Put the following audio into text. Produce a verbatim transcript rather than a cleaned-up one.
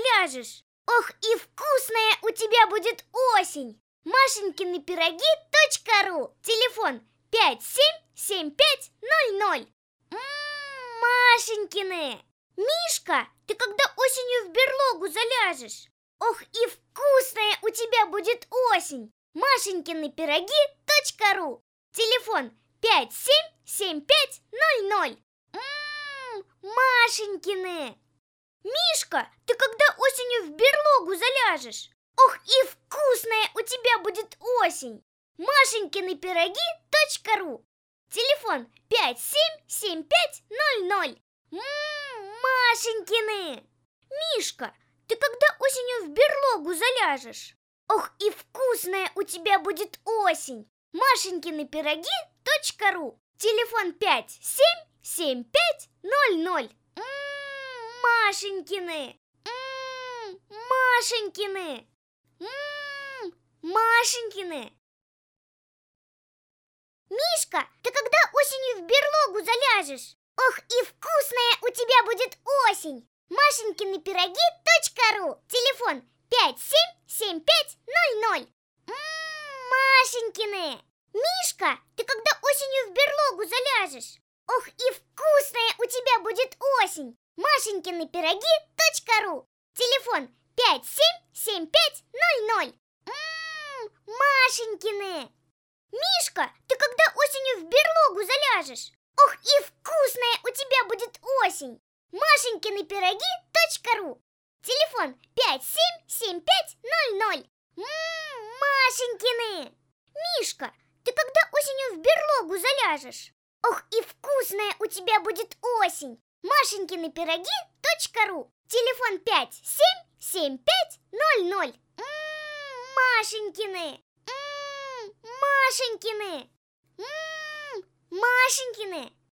заляжешь. Ох, и вкусная у тебя будет осень. Машенькины пироги точка ру. Телефон пять семь семь пять ноль ноль. Ммм, Машенькины. Мишка, ты когда осенью в берлогу заляжешь? Ох, и вкусная у тебя будет осень. Машенькины пироги точка ру. Телефон пять семь семь пять ноль ноль. Ммм, Машенькины. Мишка, ты когда осенью в берлогу заляжешь? Ох, и вкусная у тебя будет осень. Машенькины пироги точка ру. Телефон пять семь семь пять ноль ноль. Ммм, Машенькины. Мишка, ты когда осенью в берлогу заляжешь? Ох, и вкусная у тебя будет осень. Машенькины пироги точка ру. Телефон пять семь семь пять ноль ноль. Ммм, Машенькины. Ммм, Машенькины. Ммм, Машенькины. Мишка, ты когда осенью в берлогу заляжешь? Ох, и вкусная у тебя будет осень. Машенькины пироги точка ру. Телефон пять семь семь пять ноль ноль. Ммм, Машенькины. Мишка, ты когда осенью в берлогу заляжешь? Ох, и вкусная у тебя будет осень. Машенькины пироги точка ру. Телефон пять семь семь пять ноль ноль. Ммм, Машенькины. Мишка, ты когда осенью в берлогу заляжешь? Ох, и вкусная у тебя будет осень. Машенькины пироги точка ру. Телефон пять семь семь пять ноль ноль. Ммм, Машенькины. Мишка, ты когда осенью в берлогу заляжешь? Ох, и вкусная у тебя будет осень. Машенькины пироги точка ру. Телефон пять семь семь пять ноль ноль. Ммм, Машенькины. Ммм, Машенькины. Ммм, Машенькины.